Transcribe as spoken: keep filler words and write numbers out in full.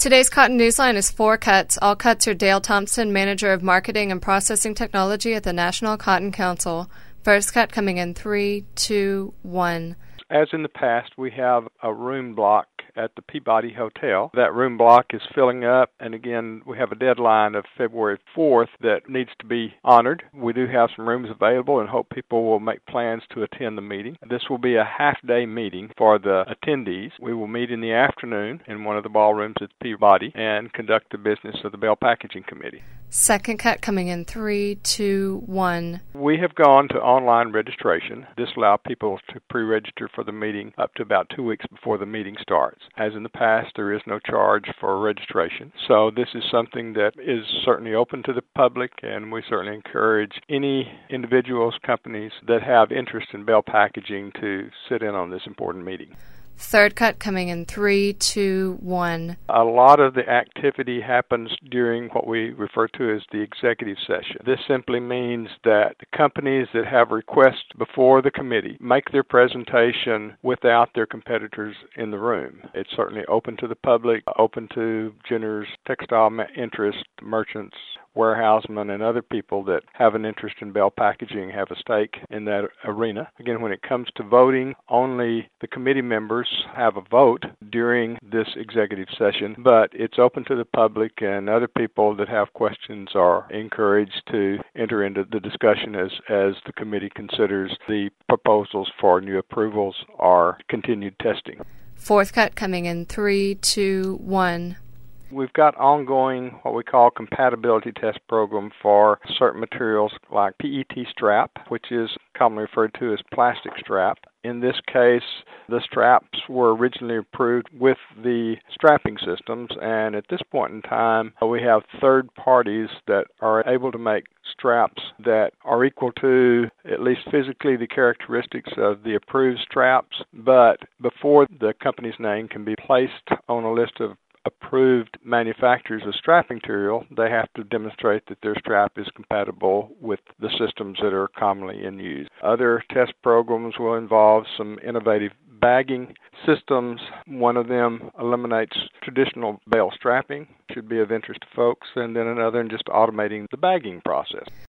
Today's Cotton Newsline is four cuts. All cuts are Dale Thompson, Manager of Marketing and Processing Technology at the National Cotton Council. First cut coming in three, two, one. As in the past, we have a room block at the Peabody Hotel. That room block is filling up, and again, we have a deadline of February fourth that needs to be honored. We do have some rooms available and hope people will make plans to attend the meeting. This will be a half-day meeting for the attendees. We will meet in the afternoon in one of the ballrooms at Peabody and conduct the business of the Bell Packaging Committee. Second cut coming in three, two, one. We have gone to online registration. This allows people to pre-register for the meeting up to about two weeks before the meeting starts. As in the past, there is no charge for registration. So this is something that is certainly open to the public, and we certainly encourage any individuals, companies that have interest in Bell Packaging to sit in on this important meeting. Third cut coming in three, two, one. A lot of the activity happens during what we refer to as the executive session. This simply means that the companies that have requests before the committee make their presentation without their competitors in the room. It's certainly open to the public, open to generous textile interest, merchants, warehousemen, and other people that have an interest in Bell Packaging have a stake in that arena. Again, when it comes to voting, only the committee members have a vote during this executive session, but it's open to the public, and other people that have questions are encouraged to enter into the discussion as, as the committee considers the proposals for new approvals or continued testing. Fourth cut coming in three, two, one. We've got ongoing what we call compatibility test program for certain materials like P E T strap, which is commonly referred to as plastic strap. In this case, the straps were originally approved with the strapping systems, and at this point in time, we have third parties that are able to make straps that are equal to, at least physically, the characteristics of the approved straps, but before the company's name can be placed on a list of approved manufacturers of strapping material, they have to demonstrate that their strap is compatible with the systems that are commonly in use. Other test programs will involve some innovative bagging systems. One of them eliminates traditional bale strapping, should be of interest to folks, and then another in just automating the bagging process.